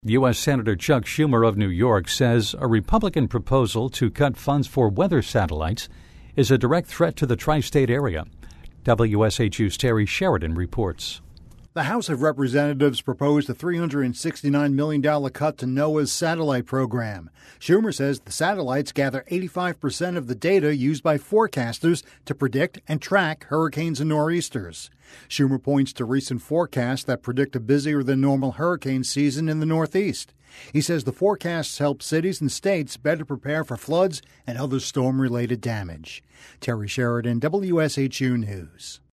U.S. Senator Chuck Schumer of New York says a Republican proposal to cut funds for weather satellites is a direct threat to the tri-state area. WSHU's Terry Sheridan reports. The House of Representatives proposed a $369 million cut to NOAA's satellite program. Schumer says the satellites gather 85% of the data used by forecasters to predict and track hurricanes and nor'easters. Schumer points to recent forecasts that predict a busier than normal hurricane season in the Northeast. He says the forecasts help cities and states better prepare for floods and other storm-related damage. Terry Sheridan, WSHU News.